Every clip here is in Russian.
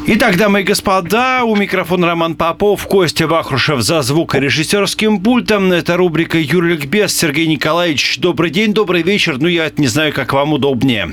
Итак, дамы и господа, у микрофона Роман Попов, Костя Вахрушев за звукорежиссерским пультом. Это рубрика «Юрликбез». Сергей Николаевич, добрый день, добрый вечер. Я не знаю, как вам удобнее.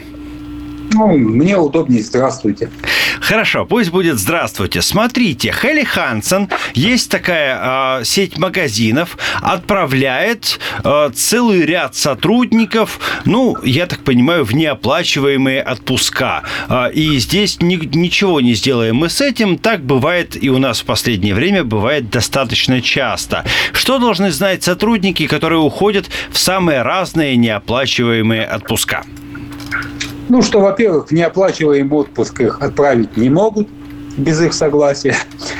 Мне удобнее. Здравствуйте. Хорошо, пусть будет здравствуйте. Смотрите, Helly Hansen, есть такая сеть магазинов, отправляет целый ряд сотрудников, я так понимаю, в неоплачиваемые отпуска. И здесь ничего не сделаем мы с этим. Так бывает и у нас в последнее время, бывает достаточно часто. Что должны знать сотрудники, которые уходят в самые разные неоплачиваемые отпуска? Что, во-первых, в неоплачиваемый отпуск их отправить не могут без их согласия.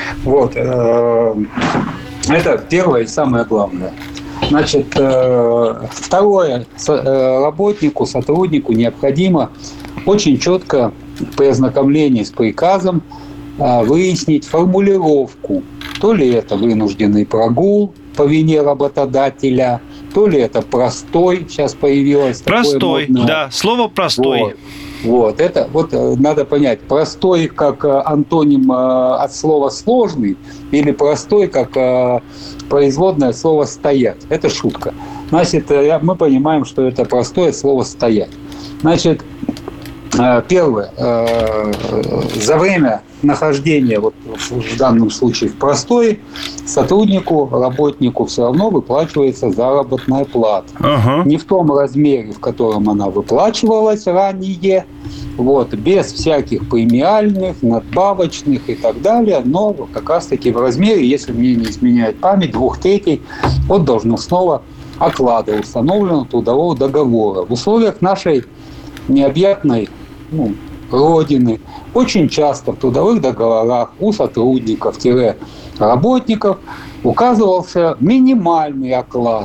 Это первое и самое главное. Значит, второе, работнику, сотруднику необходимо очень четко при ознакомлении с приказом выяснить формулировку. То ли это вынужденный прогул по вине работодателя, то ли это простой, сейчас появилось. Простой, да, слово простой. Это надо понять, простой как антоним от слова сложный или простой как производное слово стоять. Это шутка. Значит, мы понимаем, что это простое слово стоять. Значит, первое, за время нахождения, в данном случае в простой, сотруднику, работнику все равно выплачивается заработная плата. Не в том размере, в котором она выплачивалась ранее, без всяких премиальных, надбавочных и так далее, но как раз-таки в размере, если мне не изменяет память, 2/3 от должностного оклада, установленного трудового договора. В условиях нашей необъятной Родины очень часто в трудовых договорах у сотрудников-работников указывался минимальный оклад,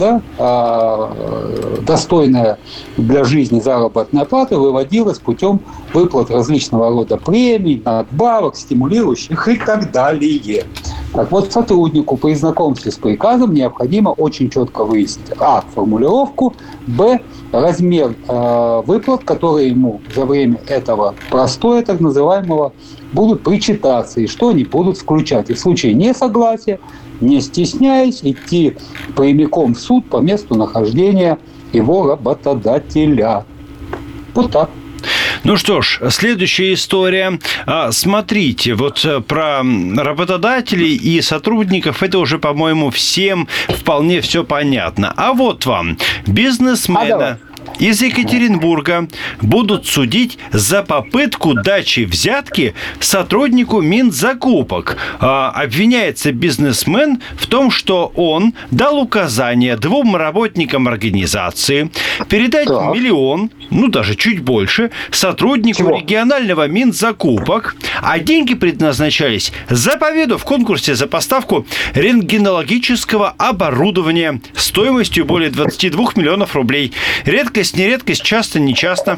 достойная для жизни заработная плата выводилась путем выплат различного рода премий, надбавок, стимулирующих и так далее. Сотруднику при знакомстве с приказом необходимо очень четко выяснить: а. формулировку, б. размер выплат, которые ему за время этого простоя, так называемого, будут причитаться, и что они будут включать. И в случае несогласия, не стесняясь, идти прямиком в суд по месту нахождения его работодателя. Так. Что ж, следующая история. Смотрите, про работодателей и сотрудников это уже, по-моему, всем вполне все понятно. А вам, бизнесмена из Екатеринбурга будут судить за попытку дачи взятки сотруднику Минзакупок. Обвиняется бизнесмен в том, что он дал указание 2 работникам организации передать 1 миллион, даже чуть больше, сотруднику регионального Минзакупок, а деньги предназначались за победу в конкурсе за поставку рентгенологического оборудования стоимостью более 22 миллионов рублей. Редкость, не редкость, часто, не часто.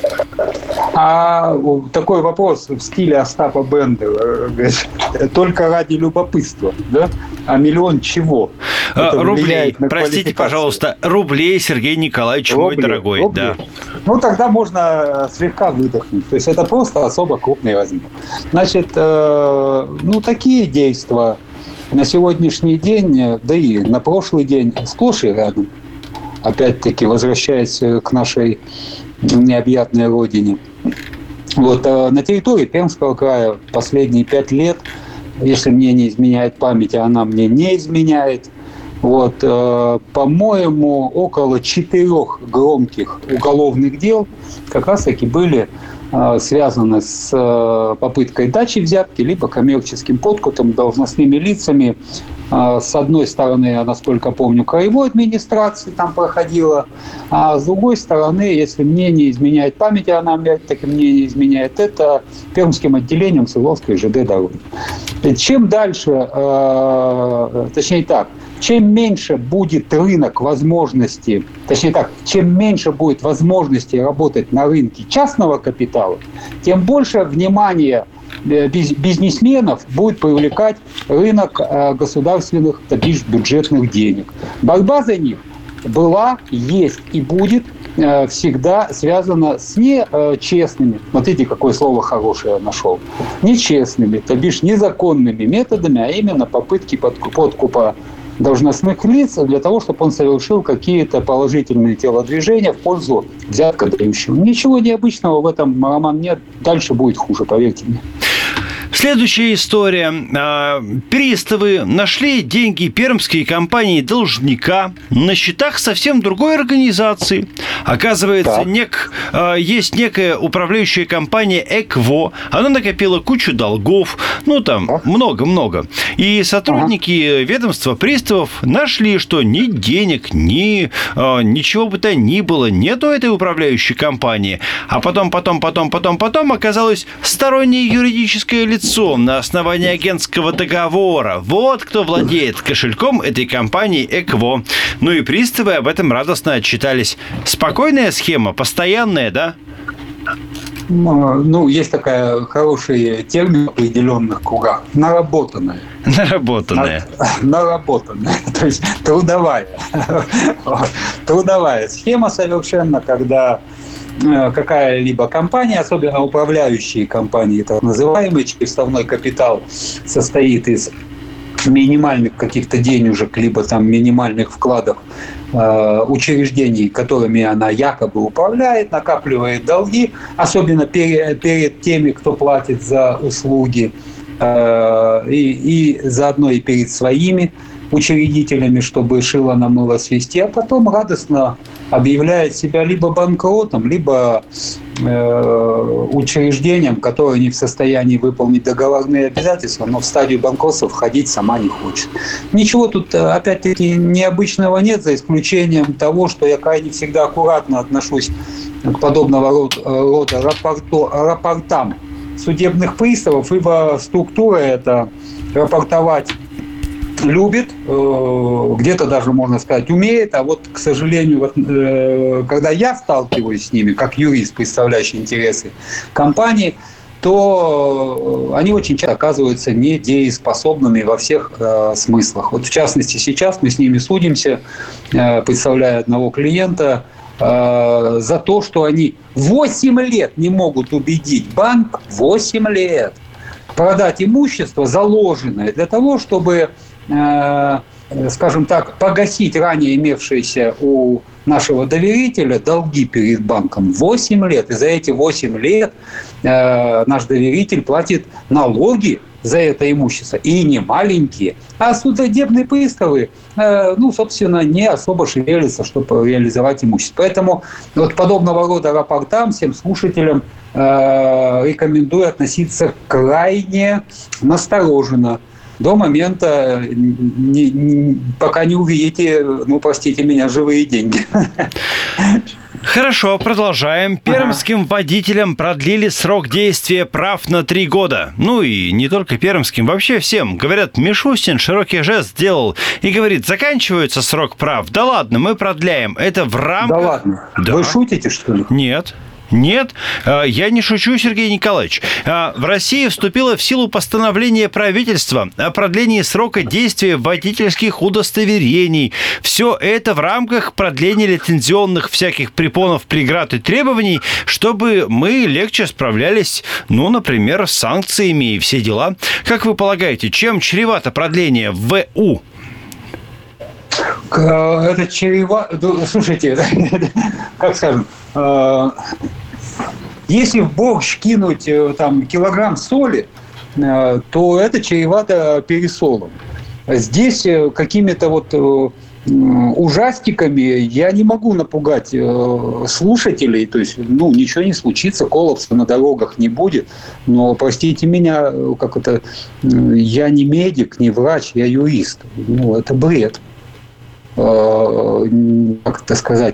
Такой вопрос в стиле Остапа Бендера. Только ради любопытства, да? А миллион чего? Рублей. Простите, пожалуйста, рублей, Сергей Николаевич, мой дорогой. Рублей. Да. Тогда можно слегка выдохнуть. То есть это просто особо крупный размер. Значит, такие действия на сегодняшний день, да и на прошлый день сплошь и рядом. Опять-таки, возвращаясь к нашей необъятной родине. На территории Пермского края последние 5 лет, если мне не изменяет память, а она мне не изменяет, по-моему, около 4 громких уголовных дел как раз-таки были связаны с попыткой дачи взятки, либо коммерческим подкупом должностными лицами. С одной стороны, насколько помню, краевой администрации там проходила, а с другой стороны, если мне не изменяет память, а она опять-таки мне не изменяет, это Пермским отделением Свердловской ЖД дороги. Чем дальше, чем меньше будет рынок возможностей, чем меньше будет возможности работать на рынке частного капитала, тем больше внимания бизнесменов будет привлекать рынок государственных, бюджетных денег. Борьба за них была, есть и будет всегда связано с нечестными, смотрите, какое слово хорошее я нашел, нечестными, то бишь незаконными методами, а именно попытки подкупа должностных лиц для того, чтобы он совершил какие-то положительные телодвижения в пользу взяткодающего. Ничего необычного в этом, Роман, нет. Дальше будет хуже, поверьте мне. Следующая история. Приставы нашли деньги пермской компании должника на счетах совсем другой организации. Оказывается, есть некая управляющая компания «Экво». Она накопила кучу долгов. Много-много. И сотрудники ведомства приставов нашли, что ни денег, ни ничего бы то ни было нету этой управляющей компании. А потом оказалось стороннее юридическое лицо на основании агентского договора. Вот кто владеет кошельком этой компании «Экво». Ну и приставы об этом радостно отчитались. Спокойная схема, постоянная, да? Есть такая хороший термин в определенных кругах. Наработанная. Наработанная. То есть трудовая. Трудовая схема совершенно, когда какая-либо компания, особенно управляющие компании, так называемые, чей основной капитал состоит из минимальных каких-то денежек, либо там минимальных вкладов учреждений, которыми она якобы управляет, накапливает долги, особенно перед теми, кто платит за услуги, и заодно и перед своими учредителями, чтобы шило на мыло свести, а потом радостно объявляет себя либо банкротом, либо учреждением, которое не в состоянии выполнить договорные обязательства, но в стадию банкротства входить сама не хочет. Ничего тут, опять-таки, необычного нет, за исключением того, что я крайне всегда аккуратно отношусь к подобного рода рапортам судебных приставов, ибо структура это рапортовать любит, где-то даже, можно сказать, умеет, а вот, к сожалению, когда я сталкиваюсь с ними, как юрист, представляющий интересы компании, то они очень часто оказываются недееспособными во всех смыслах. Вот в частности, сейчас мы с ними судимся, представляя одного клиента, за то, что они 8 лет не могут убедить банк, 8 лет, продать имущество, заложенное для того, чтобы, скажем так, погасить ранее имевшиеся у нашего доверителя долги перед банком. 8 лет. И за эти 8 лет наш доверитель платит налоги за это имущество. И не маленькие. А судебные приставы, собственно, не особо шевелятся, чтобы реализовать имущество. Поэтому вот подобного рода рапортам всем слушателям рекомендую относиться крайне настороженно до момента, пока не увидите, простите меня, живые деньги. Хорошо, продолжаем. Пермским водителям продлили срок действия прав на 3 года. И не только пермским, вообще всем. Говорят, Мишустин широкий жест сделал и говорит, заканчивается срок прав. Да ладно, мы продляем. Это в рамках... Да ладно? Да. Вы шутите, что ли? Нет, я не шучу, Сергей Николаевич. В России вступило в силу постановление правительства о продлении срока действия водительских удостоверений. Все это в рамках продления лицензионных всяких препонов, преград и требований, чтобы мы легче справлялись, например, с санкциями и все дела. Как вы полагаете, чем чревато продление ВУ? Это чревато... Слушайте, как скажем... Если в борщ кинуть килограмм соли, то это чревато пересолом. Здесь какими-то ужастиками я не могу напугать слушателей. То есть, ничего не случится, коллапса на дорогах не будет. Но, простите меня, я не медик, не врач, я юрист. Это бред. Как это сказать,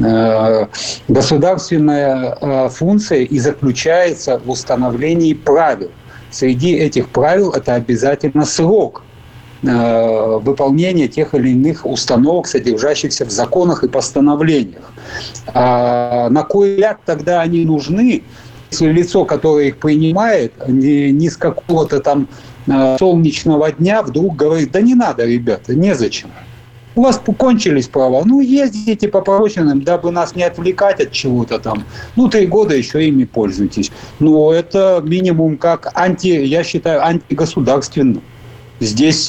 государственная функция и заключается в установлении правил. Среди этих правил это обязательно срок выполнения тех или иных установок, содержащихся в законах и постановлениях. А на кой ляд тогда они нужны, если лицо, которое их принимает, не с какого-то там солнечного дня вдруг говорит, да не надо, ребята, незачем. У вас кончились права. Ну, ездите по порочным, дабы нас не отвлекать от чего-то там. 3 года еще ими пользуйтесь. Но это минимум как я считаю, антигосударственно. Здесь,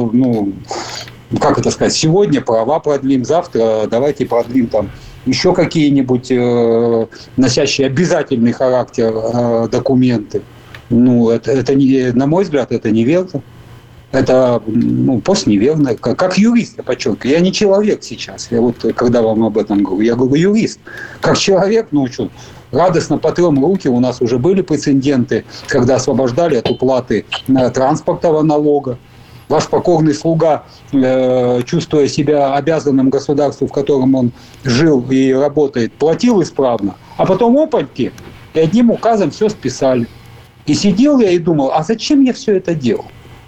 как это сказать, сегодня права продлим, завтра давайте продлим там еще какие-нибудь носящие обязательный характер документы. Это не, на мой взгляд, это неверно. Это постневерно. Как юрист, я подчеркиваю. Я не человек сейчас. Я когда вам об этом говорю, я говорю юрист. Как человек, радостно потрем руки. У нас уже были прецеденты, когда освобождали от уплаты транспортного налога. Ваш покорный слуга, чувствуя себя обязанным государству, в котором он жил и работает, платил исправно. А потом опаньки, и одним указом все списали. И сидел я и думал, а зачем я все это делал?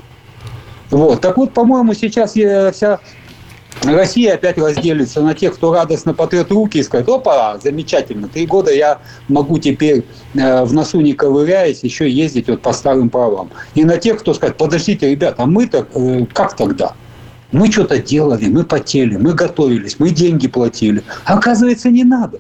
Так вот, по-моему, сейчас вся Россия опять разделится на тех, кто радостно потрет руки и скажет, опа, замечательно, 3 года я могу теперь в носу не ковыряясь еще ездить по старым правам. И на тех, кто скажет, подождите, ребята, а мы-то как тогда? Мы что-то делали, мы потели, мы готовились, мы деньги платили. А оказывается, не надо.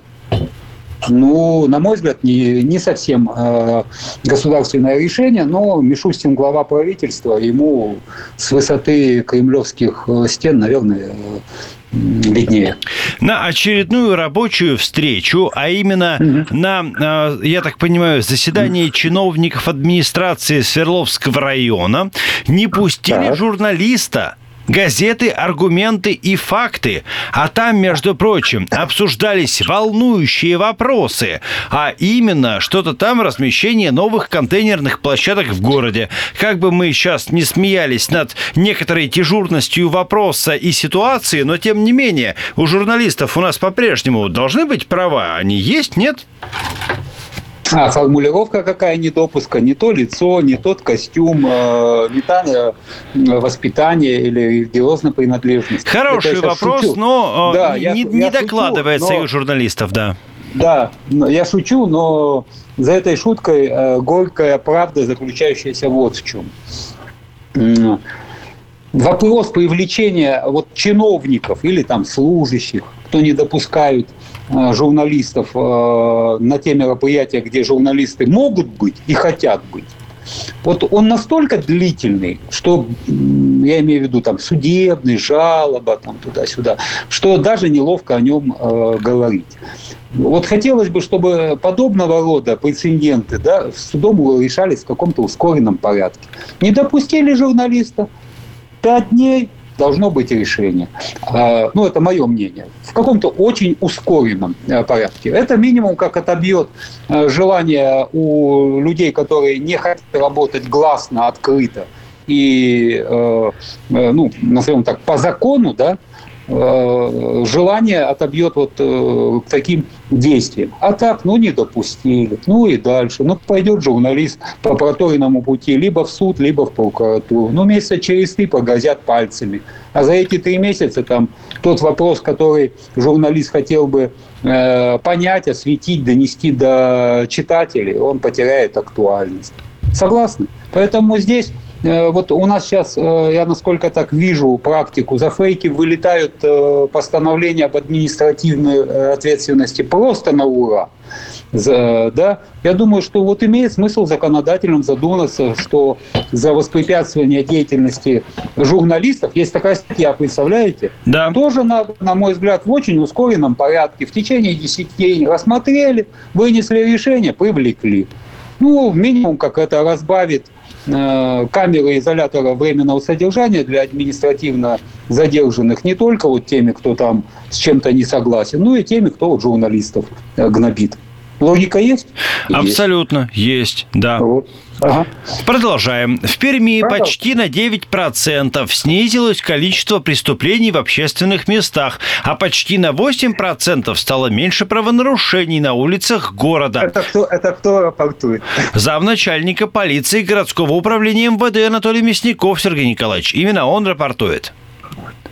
На мой взгляд, не совсем государственное решение, но Мишустин, глава правительства, ему с высоты кремлевских стен, наверное, виднее. На очередную рабочую встречу, а именно на, я так понимаю, заседание чиновников администрации Свердловского района, не пустили журналиста. Газеты, аргументы и факты. А там, между прочим, обсуждались волнующие вопросы. А именно, что-то там размещение новых контейнерных площадок в городе. Как бы мы сейчас не смеялись над некоторой дежурностью вопроса и ситуации, но тем не менее, у журналистов у нас по-прежнему должны быть права. Они есть, нет? Формулировка какая недопуска, не то лицо, не тот костюм, не та воспитание или религиозная принадлежность. Хороший вопрос, шучу. Но не докладывает своих журналистов, да. Да, я шучу, но за этой шуткой горькая правда, заключающаяся вот в чем. Вопрос привлечения чиновников или там служащих, кто не допускают журналистов на те мероприятия, где журналисты могут быть и хотят быть. Он настолько длительный, что, я имею в виду, там, судебный, жалоба, там, туда-сюда, что даже неловко о нем говорить. Хотелось бы, чтобы подобного рода прецеденты судом решались в каком-то ускоренном порядке. Не допустили журналиста, 5 дней должно быть решение. Это мое мнение. В каком-то очень ускоренном порядке. Это минимум как отобьет желание у людей, которые не хотят работать гласно, открыто и, назовем так, по закону, желание отобьет к таким действиям. А так, не допустили. И дальше. Пойдет журналист по проторенному пути либо в суд, либо в прокуратуру. Месяца через 3 погрозят пальцами. А за эти 3 месяца там тот вопрос, который журналист хотел бы понять, осветить, донести до читателей, он потеряет актуальность. Согласны? Поэтому здесь у нас сейчас, я насколько так вижу практику, за фейки вылетают постановления об административной ответственности просто на ура. Я думаю, что имеет смысл законодателям задуматься, что за воспрепятствование деятельности журналистов, есть такая статья, представляете? Да. Тоже, на мой взгляд, в очень ускоренном порядке, в течение 10 дней рассмотрели, вынесли решение, привлекли. Минимум, как это разбавит камеры изолятора временного содержания для административно задержанных не только теми, кто там с чем-то не согласен, но и теми, кто журналистов гнобит. Логика есть? Абсолютно есть, да. Ага. Продолжаем. В Перми почти на 9% снизилось количество преступлений в общественных местах, а почти на 8% стало меньше правонарушений на улицах города. Это кто рапортует? Замначальника полиции городского управления МВД Анатолий Мясников Сергей Николаевич. Именно он рапортует.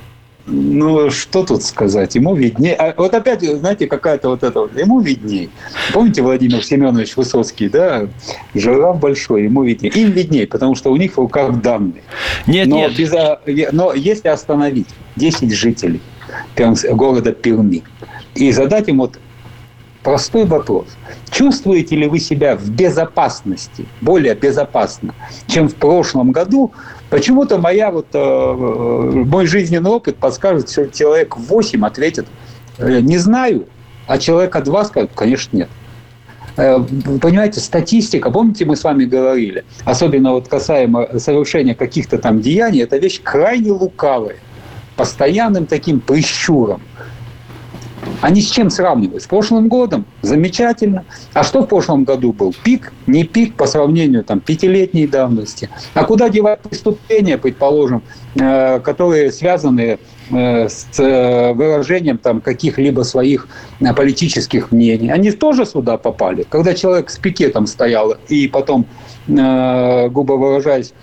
Ну, что тут сказать? Ему виднее. Вот опять, знаете, какая-то вот это вот. Ему виднее. Помните, Владимир Семенович Высоцкий, да? Жираф большой, ему виднее. Им виднее, потому что у них в руках данные. Нет. Но если остановить 10 жителей города Перми и задать им вот простой вопрос. Чувствуете ли вы себя в безопасности, более безопасно, чем в прошлом году? Почему-то мой жизненный опыт подскажет, что человек 8 ответит «не знаю», а человека 2 скажут «конечно, нет». Вы понимаете, статистика, помните, мы с вами говорили, особенно вот касаемо совершения каких-то там деяний, это вещь крайне лукавая, постоянным таким прищуром. А ни с чем сравнивать. С прошлым годом замечательно. А что в прошлом году был? Пик? Не пик по сравнению там 5-летней давности. А куда девать преступления, предположим, которые связаны с выражением там каких-либо своих политических мнений? Они тоже сюда попали. Когда человек с пикетом стоял и потом, грубо выражаясь,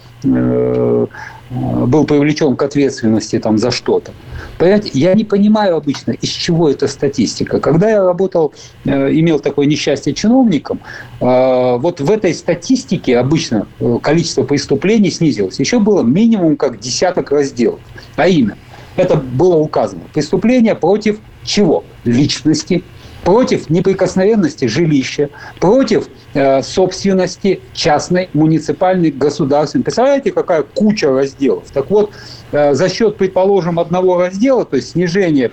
был привлечен к ответственности там, за что-то. Понимаете, я не понимаю обычно, из чего эта статистика. Когда я работал, имел такое несчастье чиновником, вот в этой статистике обычно количество преступлений снизилось. Еще было минимум как десяток разделов. А именно, это было указано. Преступления против чего? Личности, против неприкосновенности жилища, против собственности частной, муниципальной, государственной. Представляете, какая куча разделов? Так вот, за счет, предположим, одного раздела, то есть снижения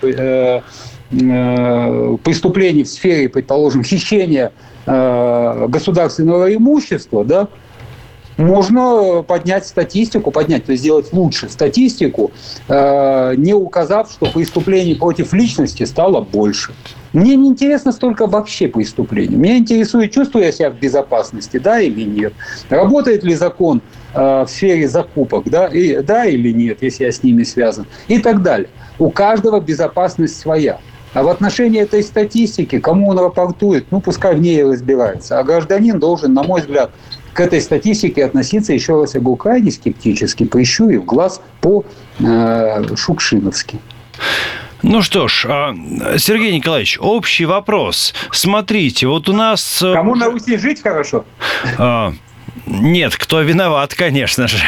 преступлений в сфере, предположим, хищения государственного имущества, да, можно поднять статистику, то есть сделать лучше статистику, не указав, что преступлений против личности стало больше. Мне не интересно столько вообще преступлений. Меня интересует, чувствую я себя в безопасности, да или нет. Работает ли закон в сфере закупок, да или нет, если я с ними связан, и так далее. У каждого безопасность своя. А в отношении этой статистики, кому он рапортует, пускай в ней и разбирается. А гражданин должен, на мой взгляд, к этой статистике относиться, еще раз я говорю, крайне скептически, прищурив глаз по-шукшиновски. Ну что ж, Сергей Николаевич, общий вопрос. Смотрите, вот у нас... Кому на Руси жить хорошо? Нет, кто виноват, конечно же.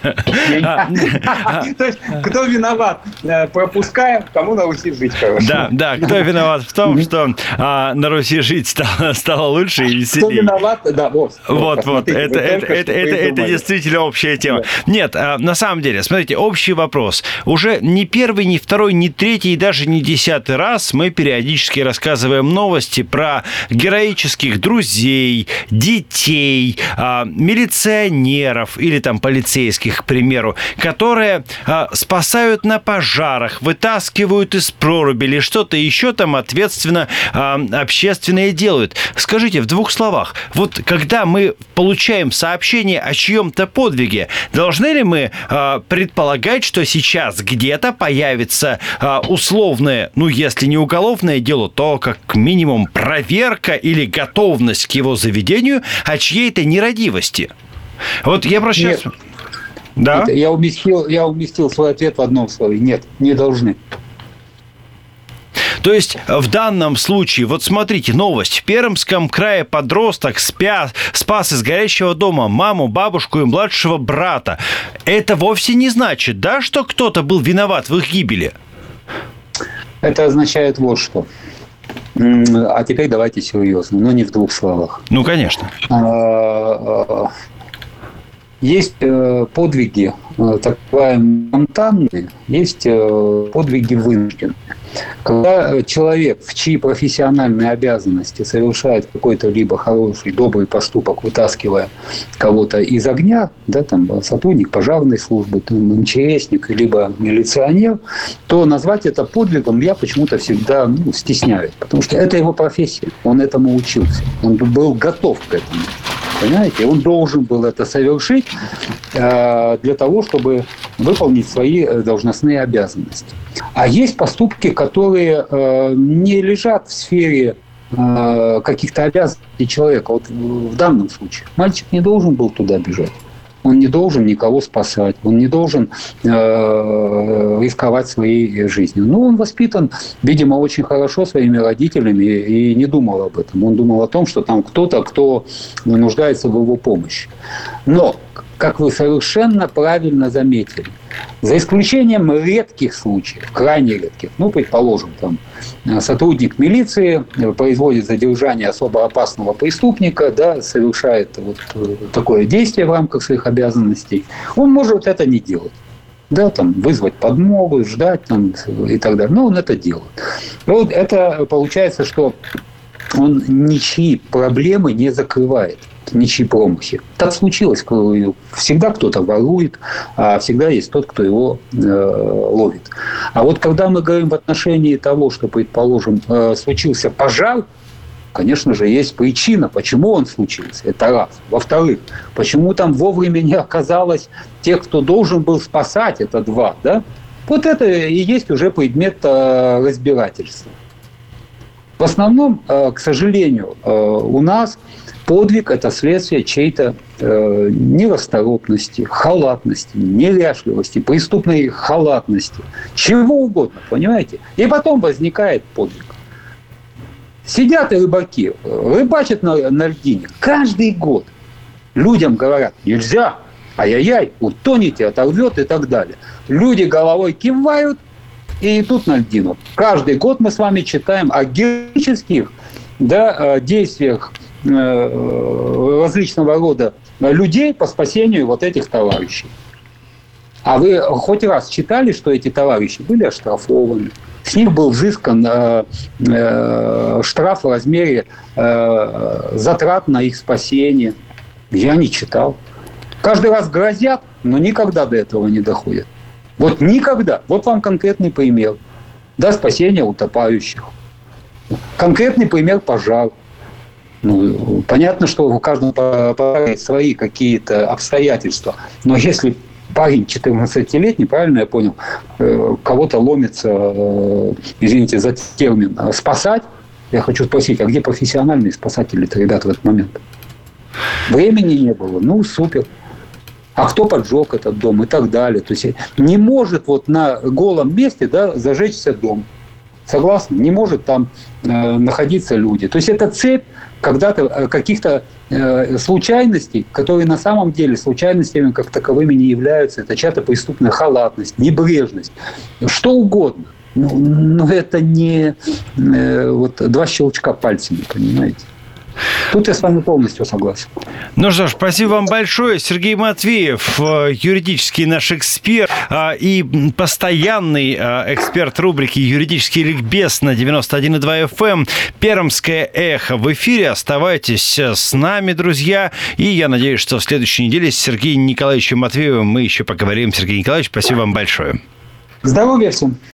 То есть, кто виноват? Пропускаем, кому на Руси жить хорошо. Да, кто виноват в том, что на Руси жить стало лучше и веселее. Кто виноват? Да, вот. Это действительно общая тема. Нет, на самом деле, смотрите, общий вопрос. Уже не первый, не второй, не третий и даже не 10-й раз мы периодически рассказываем новости про героических друзей, детей, милиционеров или там полицейских, к примеру, которые спасают на пожарах, вытаскивают из проруби или что-то еще там ответственно общественное делают. Скажите в 2 словах, вот когда мы получаем сообщение о чьем-то подвиге, должны ли мы предполагать, что сейчас где-то появится условное, если не уголовное дело, то как минимум проверка или готовность к его заведению о чьей-то нерадивости? Вот я просто сейчас... Да? Я уместил свой ответ в одном слове. Нет, не должны. То есть в данном случае, вот смотрите, новость. В Пермском крае подросток спас из горящего дома маму, бабушку и младшего брата. Это вовсе не значит, да, что кто-то был виноват в их гибели? Это означает вот что. А теперь давайте серьезно, но не в 2 словах. Ну, конечно. Есть подвиги так называемые спонтанные, есть подвиги вынужденные. Когда человек, в чьи профессиональные обязанности совершает какой-то либо хороший, добрый поступок, вытаскивая кого-то из огня, да, там сотрудник пожарной службы, МЧСник, либо милиционер, то назвать это подвигом я почему-то всегда стесняюсь, потому что это его профессия, он этому учился, он был готов к этому. Понимаете, он должен был это совершить для того, чтобы выполнить свои должностные обязанности. А есть поступки, которые не лежат в сфере каких-то обязанностей человека. Вот в данном случае мальчик не должен был туда бежать. Он не должен никого спасать, он не должен рисковать своей жизнью. Но он воспитан, видимо, очень хорошо своими родителями и не думал об этом. Он думал о том, что там кто-то, кто нуждается в его помощи. Но, как вы совершенно правильно заметили, за исключением редких случаев, крайне редких, предположим, там сотрудник милиции производит задержание особо опасного преступника, да, совершает вот такое действие в рамках своих обязанностей, он может это не делать. Да, там, вызвать подмогу, ждать там, и так далее. Но он это делает. Вот это получается, что он ничьи проблемы не закрывает, ничьи промахи. Так случилось, всегда кто-то ворует, а всегда есть тот, кто его ловит. А вот когда мы говорим в отношении того, что, предположим, случился пожар, конечно же, есть причина, почему он случился. Это раз. Во-вторых, почему там вовремя не оказалось тех, кто должен был спасать, это два. Да? Вот это и есть уже предмет разбирательства. В основном, к сожалению, у нас подвиг – это следствие чьей-то нерасторопности, халатности, неряшливости, преступной халатности, чего угодно, понимаете? И потом возникает подвиг. Сидят и рыбаки, рыбачат на льдине. Каждый год людям говорят: нельзя, ай-яй-яй, утонете, оторвет и так далее. Люди головой кивают и идут на льдину. Каждый год мы с вами читаем о героических действиях различного рода людей по спасению вот этих товарищей. А вы хоть раз читали, что эти товарищи были оштрафованы? С них был взыскан штраф в размере затрат на их спасение. Я не читал. Каждый раз грозят, но никогда до этого не доходят. Вот никогда. Вот вам конкретный пример. Да, спасение утопающих. Конкретный пример пожар. Понятно, что у каждого пожара свои какие-то обстоятельства. Но если парень 14-летний, правильно я понял, кого-то ломится, извините за термин, спасать, я хочу спросить, а где профессиональные спасатели-то, ребята, в этот момент? Времени не было, супер. А кто поджег этот дом и так далее. То есть не может вот на голом месте зажечься дом. Согласны? Не может там находиться люди. То есть это цепь когда-то каких-то случайностей, которые на самом деле случайностями как таковыми не являются. Это чья-то преступная халатность, небрежность, что угодно. Но это не два щелчка пальцами, понимаете? Тут я с вами полностью согласен. Ну что ж, спасибо вам большое. Сергей Матвеев, юридический наш эксперт и постоянный эксперт рубрики «Юридический ликбез» на 91,2 FM. Пермское эхо в эфире. Оставайтесь с нами, друзья. И я надеюсь, что в следующей неделе с Сергеем Николаевичем Матвеевым мы еще поговорим. Сергей Николаевич, спасибо вам большое. Здоровья всем.